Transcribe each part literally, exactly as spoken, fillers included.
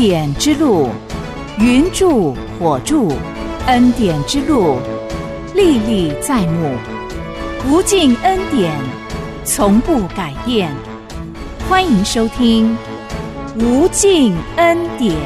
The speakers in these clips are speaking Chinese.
典之路，云柱火柱，恩典之路历历在目，无尽恩典从不改变。欢迎收听无尽恩典。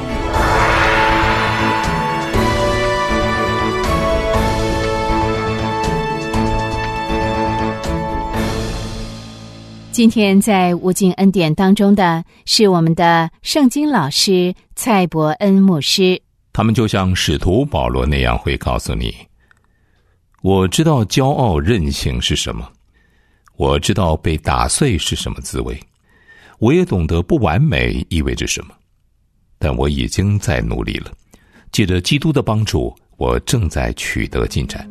今天在无尽恩典当中的是我们的圣经老师蔡伯恩牧师。 他们就像使徒保罗那样会告诉你，我知道骄傲任性是什么，我知道被打碎是什么滋味，我也懂得不完美意味着什么，但我已经在努力了，借着基督的帮助，我正在取得进展。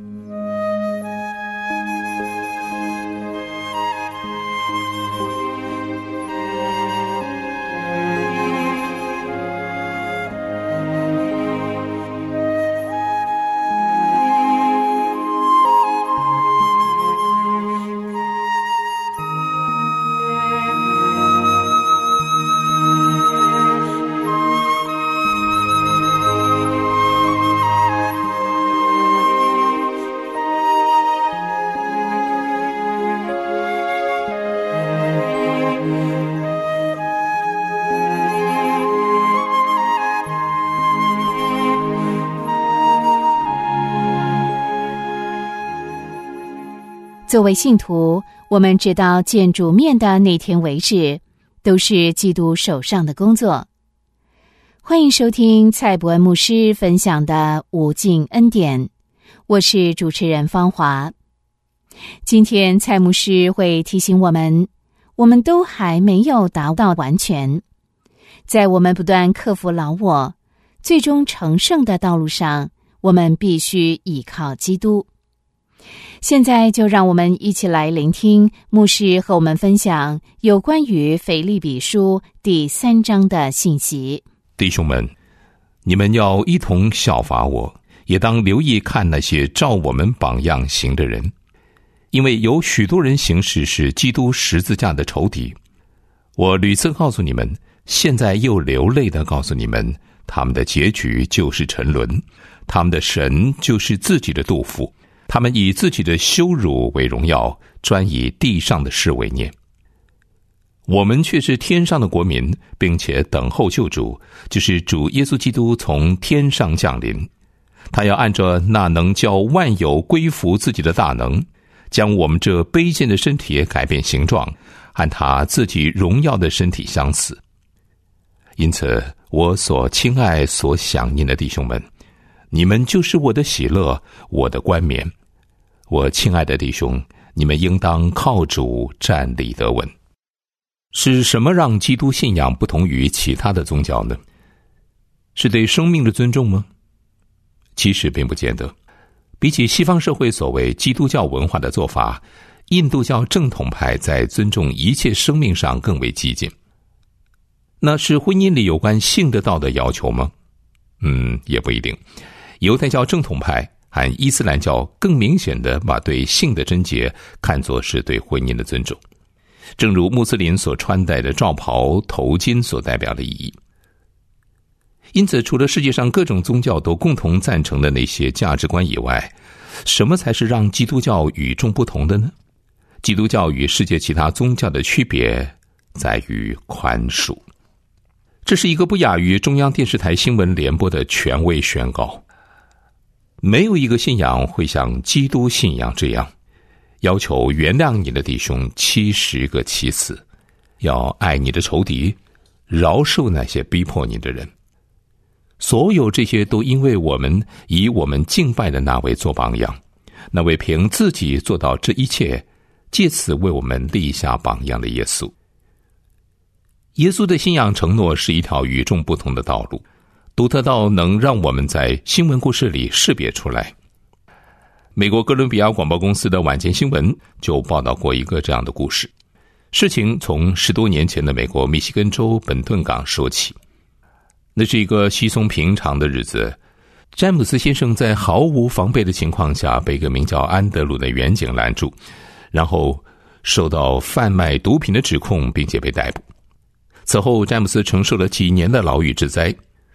作为信徒，我们知道见主面的那天为止，都是基督手上的工作。欢迎收听蔡伯恩牧师分享的无尽恩典，我是主持人芳华。今天蔡牧师会提醒我们，我们都还没有达到完全，在我们不断克服老我，最终成圣的道路上，我们必须依靠基督。现在就让我们一起来聆听牧师和我们分享有关于腓立比书第三章的信息。 弟兄们，你们要一同效法我，也当留意看那些照我们榜样行的人，因为有许多人行事是基督十字架的仇敌。我屡次告诉你们，现在又流泪地告诉你们，他们的结局就是沉沦，他们的神就是自己的肚腹，他们以自己的羞辱为荣耀，专以地上的事为念。我们却是天上的国民，并且等候救主，就是主耶稣基督从天上降临。他要按着那能叫万有归服自己的大能，将我们这卑贱的身体改变形状，和他自己荣耀的身体相似。因此，我所亲爱所想念的弟兄们，你们就是我的喜乐，我的冠冕。我亲爱的弟兄，你们应当靠主站立得稳。是什么让基督信仰不同于其他的宗教呢？是对生命的尊重吗？其实并不见得。比起西方社会所谓基督教文化的做法，印度教正统派在尊重一切生命上更为激进。那是婚姻里有关性的道德要求吗？嗯，也不一定。犹太教正统派和伊斯兰教更明显地把对性的贞洁看作是对婚姻的尊重，正如穆斯林所穿戴的罩袍、头巾所代表的意义。因此，除了世界上各种宗教都共同赞成的那些价值观以外，什么才是让基督教与众不同的呢？基督教与世界其他宗教的区别在于宽恕。这是一个不亚于中央电视台新闻联播的权威宣告。没有一个信仰会像基督信仰这样，要求原谅你的弟兄七十个七次，要爱你的仇敌，饶恕那些逼迫你的人。所有这些都因为我们以我们敬拜的那位做榜样，那位凭自己做到这一切，借此为我们立下榜样的耶稣。耶稣的信仰承诺是一条与众不同的道路，独特到能让我们在新闻故事里识别出来。美国哥伦比亚广播公司的晚间新闻就报道过一个这样的故事。事情从十多年前的美国密西根州本顿港说起。那是一个稀松平常的日子，詹姆斯先生在毫无防备的情况下被一个名叫安德鲁的远警拦住，然后受到贩卖毒品的指控，并且被逮捕。此后，詹姆斯承受了几年的牢狱之灾，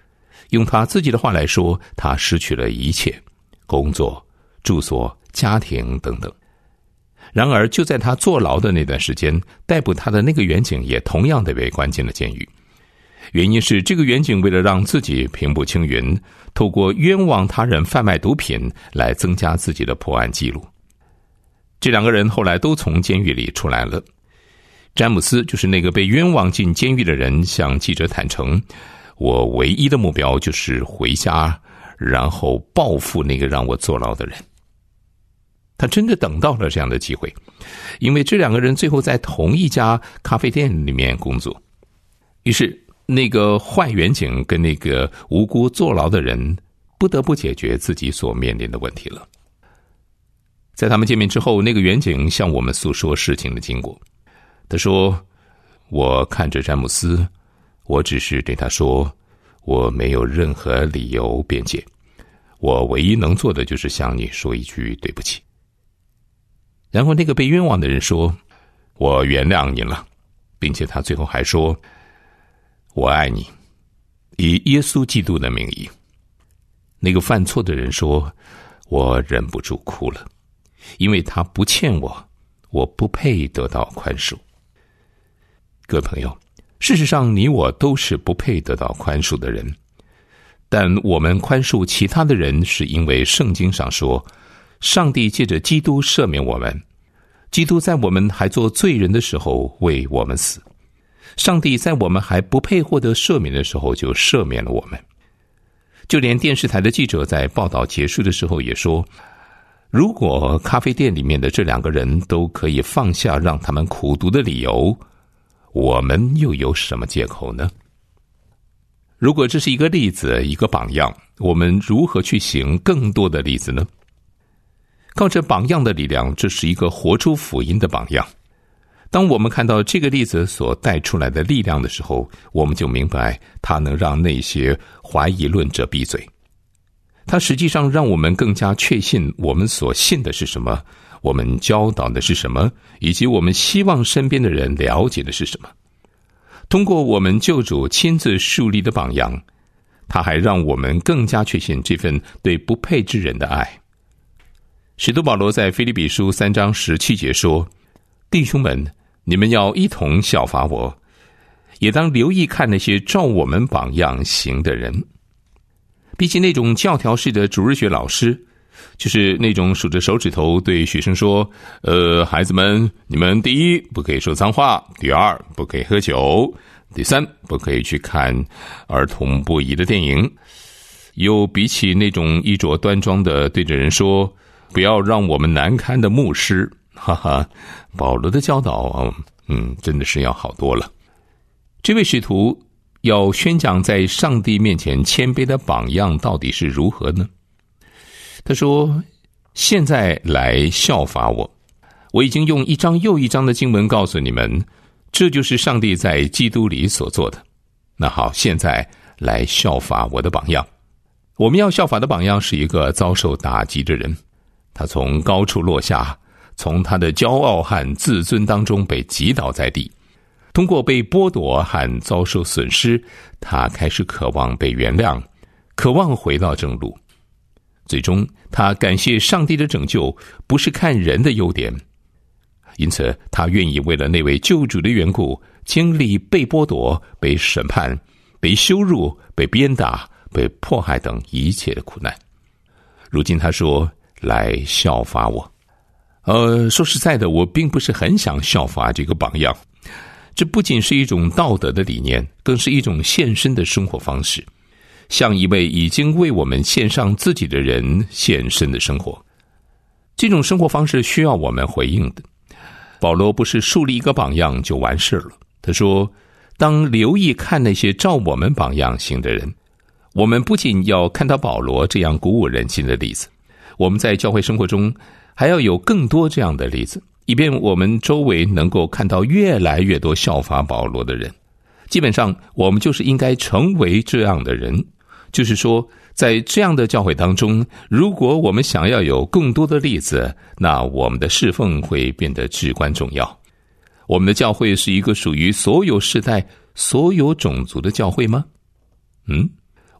用他自己的话来说，他失去了一切，工作、住所、家庭等等。然而就在他坐牢的那段时间，逮捕他的那个远警也同样的被关进了监狱。原因是这个远警为了让自己平步青云，透过冤枉他人贩卖毒品来增加自己的破案记录。这两个人后来都从监狱里出来了。詹姆斯就是那个被冤枉进监狱的人，向记者坦诚，我唯一的目标就是回家，然后报复那个让我坐牢的人。他真的等到了这样的机会，因为这两个人最后在同一家咖啡店里面工作。于是那个坏远警跟那个无辜坐牢的人不得不解决自己所面临的问题了。在他们见面之后，那个远警向我们诉说事情的经过。他说，我看着詹姆斯，我只是对他说，我没有任何理由辩解，我唯一能做的就是向你说一句对不起。然后那个被冤枉的人说，我原谅你了，并且他最后还说，我爱你，以耶稣基督的名义。那个犯错的人说，我忍不住哭了，因为他不欠我，我不配得到宽恕。各位朋友，事实上你我都是不配得到宽恕的人，但我们宽恕其他的人，是因为圣经上说，上帝借着基督赦免我们，基督在我们还做罪人的时候为我们死，上帝在我们还不配获得赦免的时候就赦免了我们。就连电视台的记者在报道结束的时候也说，如果咖啡店里面的这两个人都可以放下让他们苦读的理由，我们又有什么借口呢？如果这是一个例子，一个榜样，我们如何去行更多的例子呢？靠着榜样的力量，这是一个活出福音的榜样。当我们看到这个例子所带出来的力量的时候，我们就明白它能让那些怀疑论者闭嘴。它实际上让我们更加确信我们所信的是什么，我们教导的是什么，以及我们希望身边的人了解的是什么。通过我们救主亲自树立的榜样，他还让我们更加确信这份对不配之人的爱。使徒保罗在腓立比书三章十七节说，弟兄们，你们要一同效法我，也当留意看那些照我们榜样行的人。比起那种教条式的主日学老师，就是那种数着手指头对学生说，呃，孩子们，你们第一不可以说脏话，第二不可以喝酒，第三不可以去看儿童不宜的电影。又比起那种衣着端庄的对着人说，不要让我们难堪的牧师，哈哈，保罗的教导，嗯，真的是要好多了。这位使徒要宣讲在上帝面前谦卑的榜样到底是如何呢？他说，现在来效法我，我已经用一章又一章的经文告诉你们，这就是上帝在基督里所做的。那好，现在来效法我的榜样。我们要效法的榜样是一个遭受打击的人，他从高处落下，从他的骄傲和自尊当中被击倒在地，通过被剥夺和遭受损失，他开始渴望被原谅，渴望回到正路。最终他感谢上帝的拯救，不是看人的优点，因此他愿意为了那位救主的缘故，经历被剥夺、被审判、被羞辱、被鞭打、被迫害等一切的苦难。如今他说，来效法我。呃，说实在的，我并不是很想效法这个榜样。这不仅是一种道德的理念，更是一种献身的生活方式，向一位已经为我们献上自己的人献身的生活。这种生活方式需要我们回应的。保罗不是树立一个榜样就完事了，他说，当留意看那些照我们榜样行的人。我们不仅要看到保罗这样鼓舞人心的例子，我们在教会生活中还要有更多这样的例子，以便我们周围能够看到越来越多效法保罗的人。基本上我们就是应该成为这样的人，就是说在这样的教会当中，如果我们想要有更多的例子，那我们的侍奉会变得至关重要。我们的教会是一个属于所有世代、所有种族的教会吗？嗯，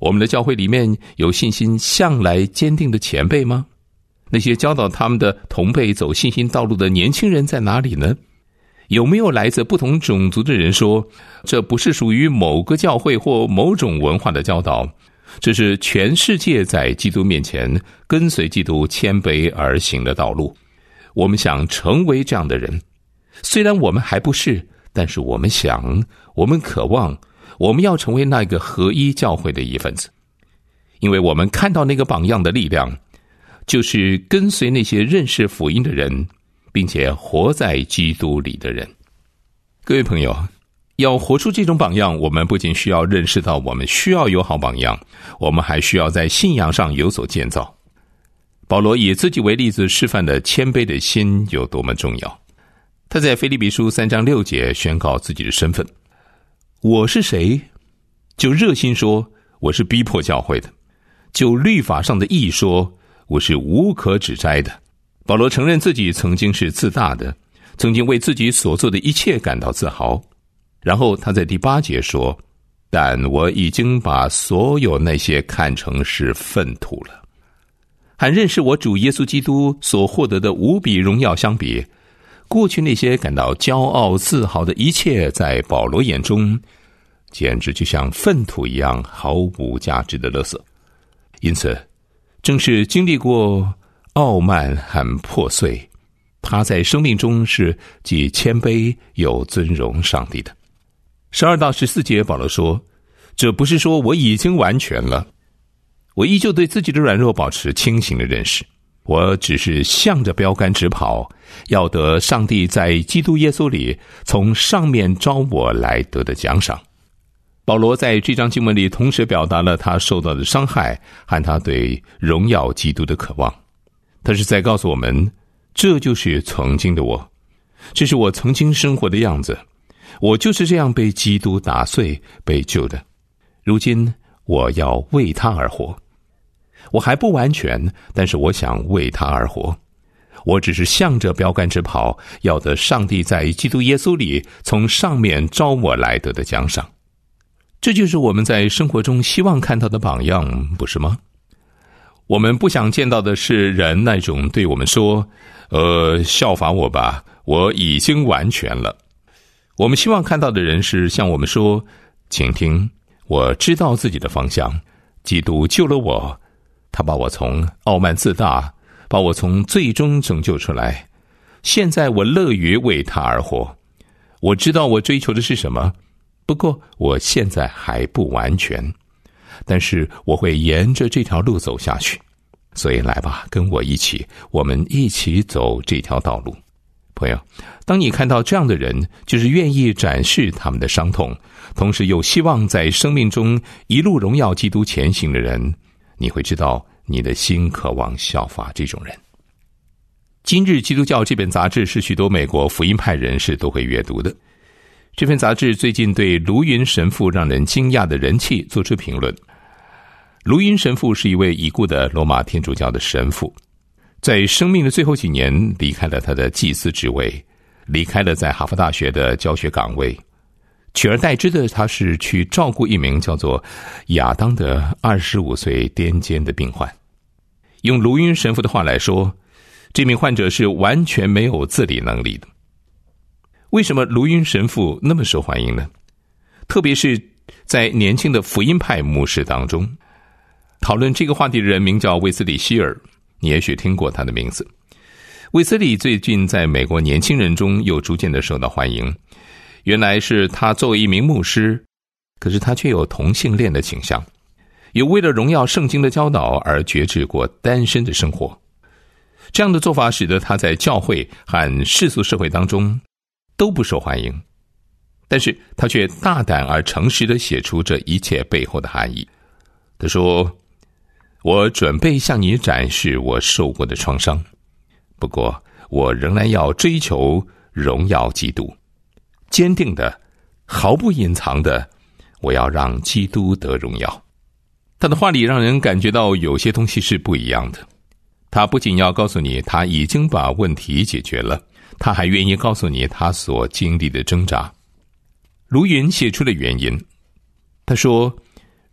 我们的教会里面有信心向来坚定的前辈吗？那些教导他们的同辈走信心道路的年轻人在哪里呢？有没有来自不同种族的人说，这不是属于某个教会或某种文化的教导，这是全世界在基督面前跟随基督谦卑而行的道路？我们想成为这样的人，虽然我们还不是，但是我们想，我们渴望，我们要成为那个合一教会的一份子，因为我们看到那个榜样的力量，就是跟随那些认识福音的人，并且活在基督里的人。各位朋友，要活出这种榜样，我们不仅需要认识到我们需要有好榜样，我们还需要在信仰上有所建造。保罗以自己为例子示范的谦卑的心有多么重要。他在腓立比书三章六节宣告自己的身份，我是谁？就热心说，我是逼迫教会的；就律法上的义说，我是无可指摘的。保罗承认自己曾经是自大的，曾经为自己所做的一切感到自豪。然后他在第八节说，但我已经把所有那些看成是粪土了。和认识我主耶稣基督所获得的无比荣耀相比，过去那些感到骄傲自豪的一切，在保罗眼中简直就像粪土一样毫无价值的垃圾。因此正是经历过傲慢和破碎，他在生命中是既谦卑又尊荣上帝的。十二到十四节保罗说，这不是说我已经完全了，我依旧对自己的软弱保持清醒的认识，我只是向着标杆直跑，要得上帝在基督耶稣里从上面招我来得的奖赏。保罗在这章经文里同时表达了他受到的伤害和他对荣耀基督的渴望。他是在告诉我们，这就是曾经的我，这是我曾经生活的样子，我就是这样被基督打碎被救的。如今我要为他而活，我还不完全，但是我想为他而活。我只是向着标杆直跑，要得上帝在基督耶稣里从上面招我来得的奖赏。这就是我们在生活中希望看到的榜样，不是吗？我们不想见到的是人那种对我们说，呃，效法我吧，我已经完全了。我们希望看到的人是向我们说，请听，我知道自己的方向，基督救了我，他把我从傲慢自大，把我从最终拯救出来，现在我乐于为他而活。我知道我追求的是什么，不过我现在还不完全，但是我会沿着这条路走下去。所以来吧，跟我一起，我们一起走这条道路。朋友，当你看到这样的人，就是愿意展示他们的伤痛，同时又希望在生命中一路荣耀基督前行的人，你会知道你的心渴望效法这种人。今日基督教这本杂志是许多美国福音派人士都会阅读的。这份杂志最近对卢云神父让人惊讶的人气做出评论。卢云神父是一位已故的罗马天主教的神父，在生命的最后几年离开了他的祭司职位，离开了在哈佛大学的教学岗位，取而代之的他是去照顾一名叫做亚当的二十五岁癫痫的病患。用卢云神父的话来说，这名患者是完全没有自理能力的。为什么卢云神父那么受欢迎呢？特别是在年轻的福音派牧师当中。讨论这个话题的人名叫卫斯理希尔，你也许听过他的名字。卫斯理最近在美国年轻人中又逐渐的受到欢迎，原来是他作为一名牧师，可是他却有同性恋的倾向，有为了荣耀圣经的教导而决志过单身的生活。这样的做法使得他在教会和世俗社会当中都不受欢迎，但是他却大胆而诚实地写出这一切背后的含义。他说，我准备向你展示我受过的创伤，不过我仍然要追求荣耀基督，坚定的，毫不隐藏的，我要让基督得荣耀。他的话里让人感觉到有些东西是不一样的。他不仅要告诉你他已经把问题解决了，他还愿意告诉你他所经历的挣扎。卢云写出了原因，他说，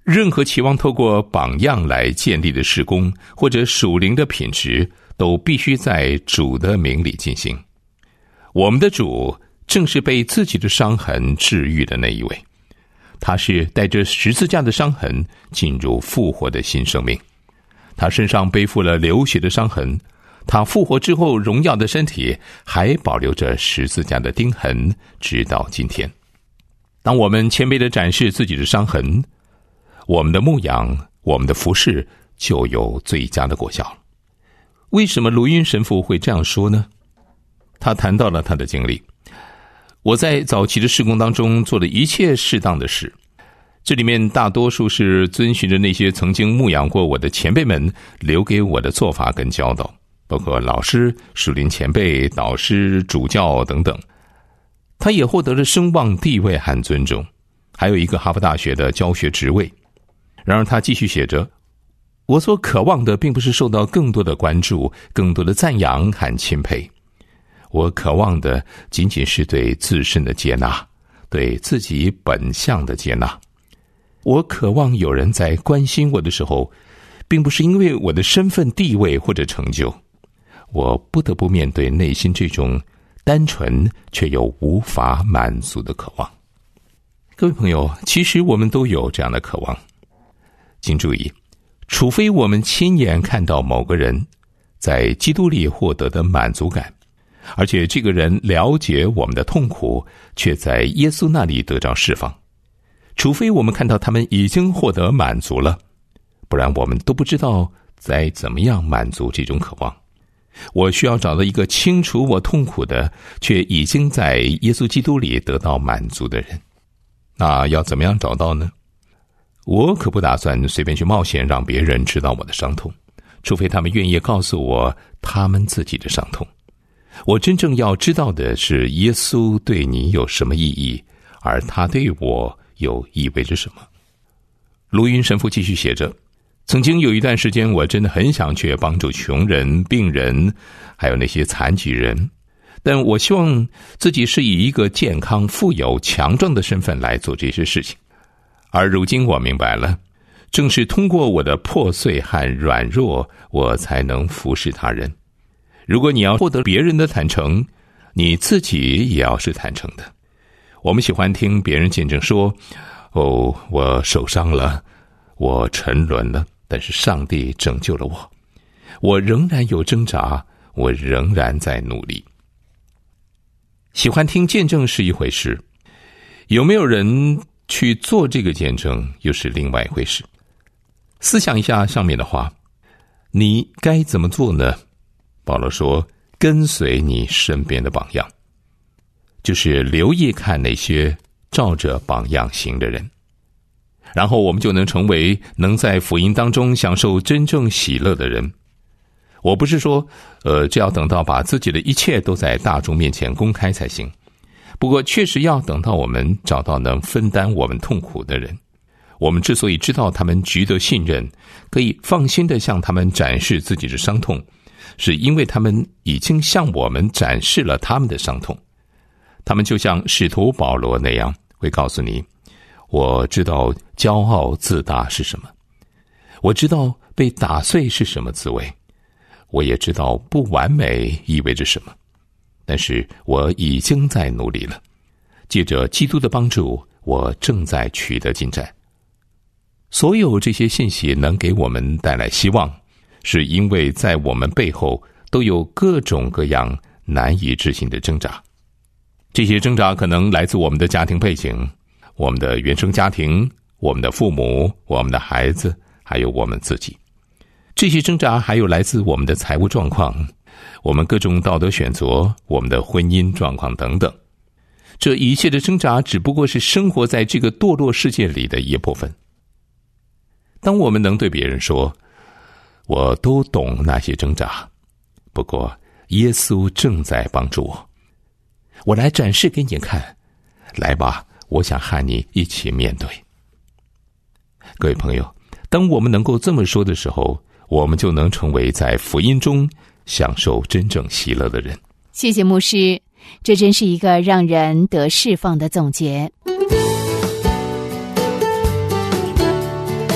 任何期望透过榜样来建立的事工或者属灵的品质，都必须在主的名里进行。我们的主正是被自己的伤痕治愈的那一位，他是带着十字架的伤痕进入复活的新生命，他身上背负了流血的伤痕，他复活之后荣耀的身体还保留着十字架的钉痕，直到今天。当我们谦卑地展示自己的伤痕，我们的牧养，我们的服事就有最佳的果效。为什么卢云神父会这样说呢？他谈到了他的经历。我在早期的事工当中做了一切适当的事，这里面大多数是遵循着那些曾经牧养过我的前辈们留给我的做法跟教导，包括老师、属灵前辈、导师、主教等等。他也获得了声望、地位和尊重，还有一个哈佛大学的教学职位。然而他继续写着，我所渴望的并不是受到更多的关注、更多的赞扬和钦佩，我渴望的仅仅是对自身的接纳，对自己本相的接纳。我渴望有人在关心我的时候，并不是因为我的身份地位或者成就，我不得不面对内心这种单纯却又无法满足的渴望。各位朋友，其实我们都有这样的渴望。请注意，除非我们亲眼看到某个人在基督里获得的满足感，而且这个人了解我们的痛苦，却在耶稣那里得到释放，除非我们看到他们已经获得满足了，不然我们都不知道该怎么样满足这种渴望。我需要找到一个清楚我痛苦的，却已经在耶稣基督里得到满足的人。那要怎么样找到呢？我可不打算随便去冒险让别人知道我的伤痛，除非他们愿意告诉我他们自己的伤痛。我真正要知道的是耶稣对你有什么意义，而他对我又意味着什么。卢云神父继续写着，曾经有一段时间，我真的很想去帮助穷人、病人，还有那些残疾人，但我希望自己是以一个健康、富有、强壮的身份来做这些事情。而如今我明白了，正是通过我的破碎和软弱，我才能服侍他人。如果你要获得别人的坦诚，你自己也要是坦诚的。我们喜欢听别人见证说，哦，我受伤了，我沉沦了，但是上帝拯救了我，我仍然有挣扎，我仍然在努力。喜欢听见证是一回事，有没有人去做这个见证又是另外一回事。思想一下上面的话，你该怎么做呢？保罗说，跟随你身边的榜样，就是留意看那些照着榜样行的人，然后我们就能成为能在福音当中享受真正喜乐的人。我不是说呃，这要等到把自己的一切都在大众面前公开才行，不过确实要等到我们找到能分担我们痛苦的人。我们之所以知道他们值得信任，可以放心地向他们展示自己的伤痛，是因为他们已经向我们展示了他们的伤痛。他们就像使徒保罗那样，会告诉你，我知道骄傲自大是什么，我知道被打碎是什么滋味，我也知道不完美意味着什么，但是我已经在努力了，借着基督的帮助，我正在取得进展。所有这些信息能给我们带来希望，是因为在我们背后都有各种各样难以置信的挣扎。这些挣扎可能来自我们的家庭背景，我们的原生家庭，我们的父母，我们的孩子，还有我们自己。这些挣扎还有来自我们的财务状况，我们各种道德选择，我们的婚姻状况等等。这一切的挣扎只不过是生活在这个堕落世界里的一部分。当我们能对别人说，我都懂那些挣扎，不过耶稣正在帮助我，我来展示给你看，来吧，我想和你一起面对。各位朋友，当我们能够这么说的时候，我们就能成为在福音中享受真正喜乐的人。 谢谢牧师，这真是一个让人得释放的总结。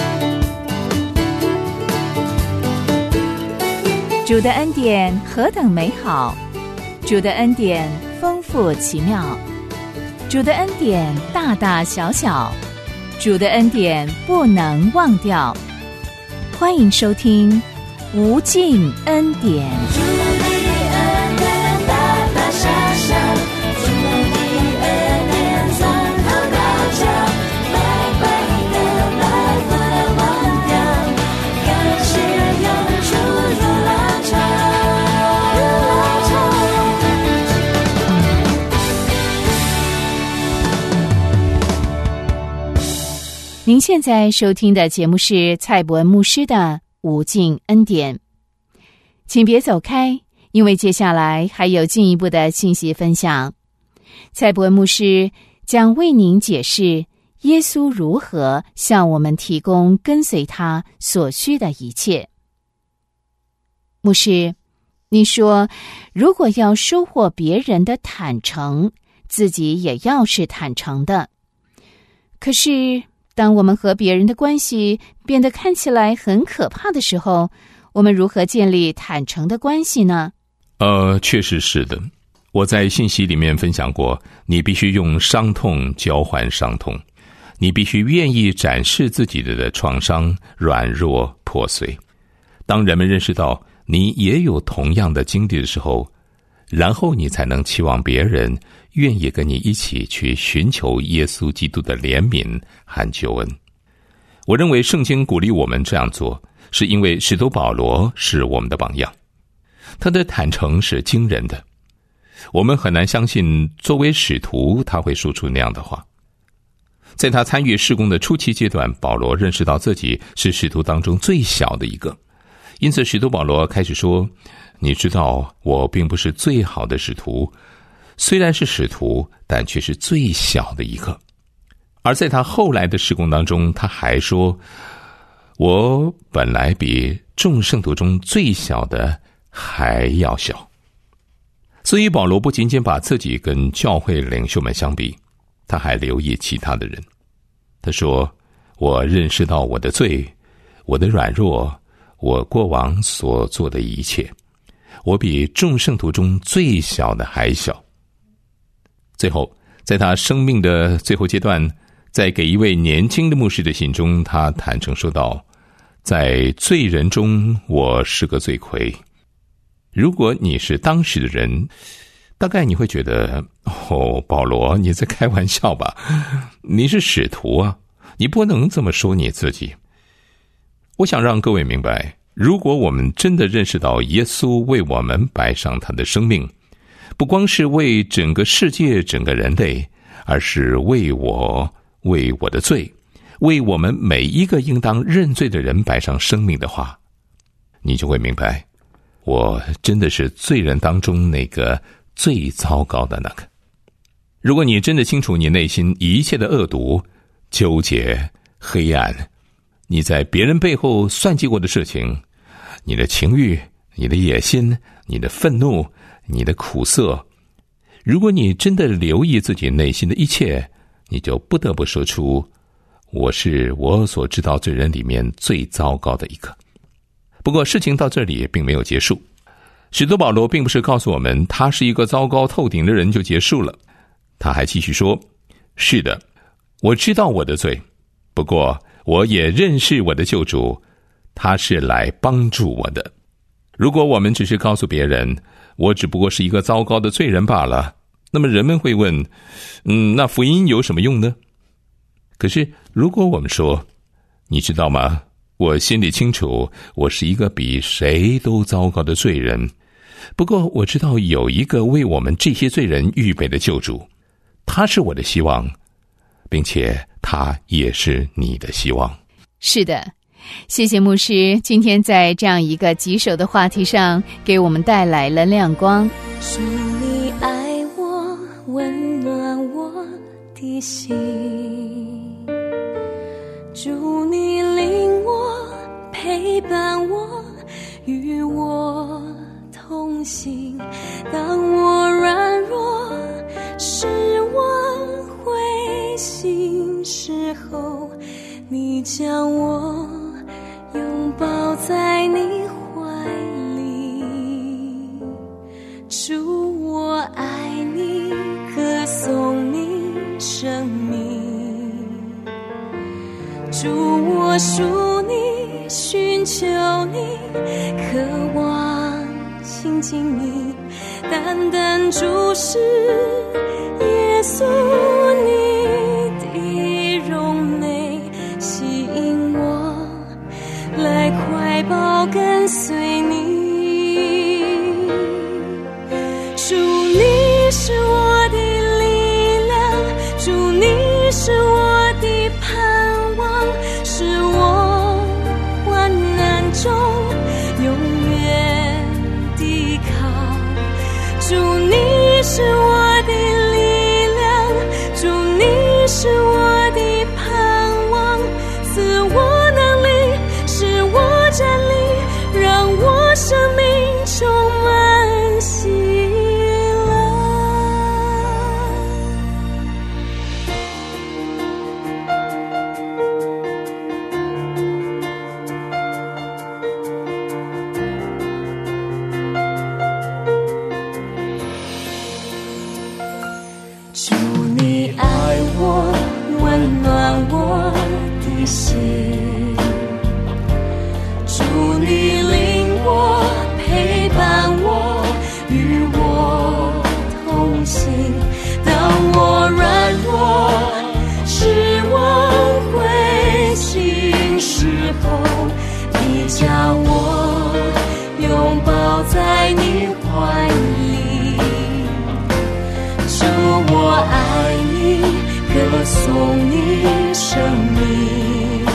主的恩典何等美好，主的恩典丰富奇妙，主的恩典大大小小，主的恩典不能忘掉。欢迎收听无尽恩典。 主的恩典大大小小，主的恩典从头到脚，白白的来不能忘掉，感谢永驻如浪潮，如浪潮。 您现在收听的节目是蔡伯恩牧师的无尽恩典。请别走开，因为接下来还有进一步的信息分享。蔡伯恩牧师将为您解释耶稣如何向我们提供跟随他所需的一切。牧师，你说如果要收获别人的坦诚，自己也要是坦诚的。可是当我们和别人的关系变得看起来很可怕的时候，我们如何建立坦诚的关系呢？ 呃，确实是的。我在信息里面分享过，你必须用伤痛交换伤痛，你必须愿意展示自己的创伤、软弱、破碎。当人们认识到你也有同样的经历的时候，然后你才能期望别人愿意跟你一起去寻求耶稣基督的怜悯和救恩。我认为圣经鼓励我们这样做，是因为使徒保罗是我们的榜样，他的坦诚是惊人的。我们很难相信作为使徒他会说出那样的话。在他参与事工的初期阶段，保罗认识到自己是使徒当中最小的一个，因此使徒保罗开始说，你知道我并不是最好的使徒，虽然是使徒，但却是最小的一个。而在他后来的事工当中，他还说，我本来比众圣徒中最小的还要小。所以保罗不仅仅把自己跟教会领袖们相比，他还留意其他的人。他说，我认识到我的罪，我的软弱，我过往所做的一切，我比众圣徒中最小的还小。最后在他生命的最后阶段，在给一位年轻的牧师的信中，他坦诚说道，在罪人中我是个罪魁。如果你是当时的人，大概你会觉得，哦，保罗，你在开玩笑吧？你是使徒啊，你不能这么说你自己。我想让各位明白，如果我们真的认识到耶稣为我们摆上他的生命，不光是为整个世界、整个人类，而是为我、为我的罪，为我们每一个应当认罪的人摆上生命的话，你就会明白，我真的是罪人当中那个最糟糕的那个。如果你真的清楚你内心一切的恶毒、纠结、黑暗，你在别人背后算计过的事情，你的情欲、你的野心、你的愤怒、你的苦涩，如果你真的留意自己内心的一切，你就不得不说出，我是我所知道罪人里面最糟糕的一个。不过事情到这里并没有结束，使徒保罗并不是告诉我们他是一个糟糕透顶的人就结束了，他还继续说，是的，我知道我的罪，不过我也认识我的救主，他是来帮助我的。如果我们只是告诉别人，我只不过是一个糟糕的罪人罢了，那么人们会问，嗯，那福音有什么用呢？可是如果我们说，你知道吗，我心里清楚，我是一个比谁都糟糕的罪人，不过我知道有一个为我们这些罪人预备的救主，他是我的希望，并且他也是你的希望。 是的，谢谢牧师今天在这样一个棘手的话题上给我们带来了亮光。 主你爱我，温暖我的心，主你领我，陪伴我，与我同行。当我软弱失望灰心时候，你将我拥抱在你怀里， 主，我属你，寻求你，渴望亲近你，单单注视耶稣你的荣美，吸引我来怀抱跟随你。主，你是我的力量，主，你是我的盼望，是我患难中永远的靠。主，你是我的力量，主，你是我的盼望，赐我能力，使我站立，让我生命充满喜乐。主，你爱我，温暖我的心，主，你领我，陪伴我，与我同行。当我软弱失望灰心时候，你将我拥抱在你怀里。主，我爱你，歌颂你生命。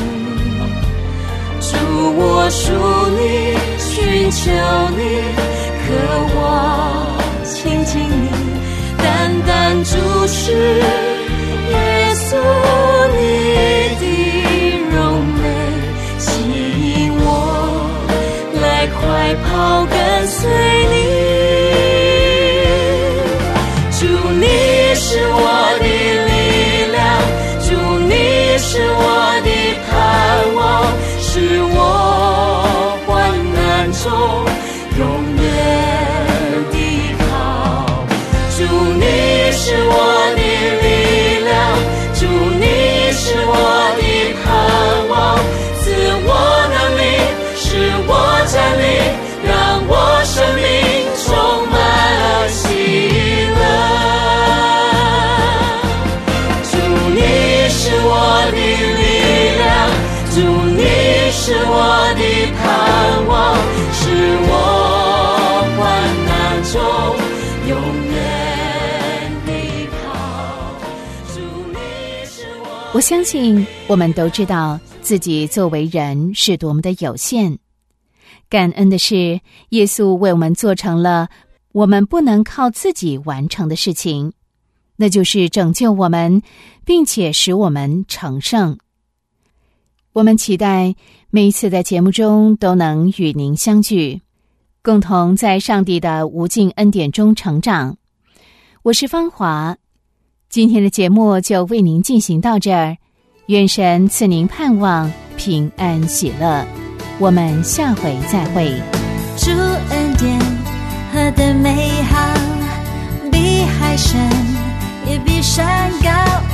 主，我属你，寻求你，渴望亲近你，单单注视耶稣你的荣美，吸引我来快跑跟随你。主，你是我的力量，主，你是我的盼望，是我患难中永远的靠。主，你是我的力量，主，你是我的盼望，赐我能力，使我站立，让我生命充满喜乐。是我的力量，主，你是我的盼望，是我患难中永远的靠。主，你是我。 我相信我们都知道自己作为人是多么的有限。感恩的是，耶稣为我们做成了我们不能靠自己完成的事情，那就是拯救我们，并且使我们成圣。我们期待每一次在节目中都能与您相聚，共同在上帝的无尽恩典中成长。我是芳华，今天的节目就为您进行到这儿，愿神赐您盼望、平安、喜乐。我们下回再会。 主恩典何等美好，比海深也比山高。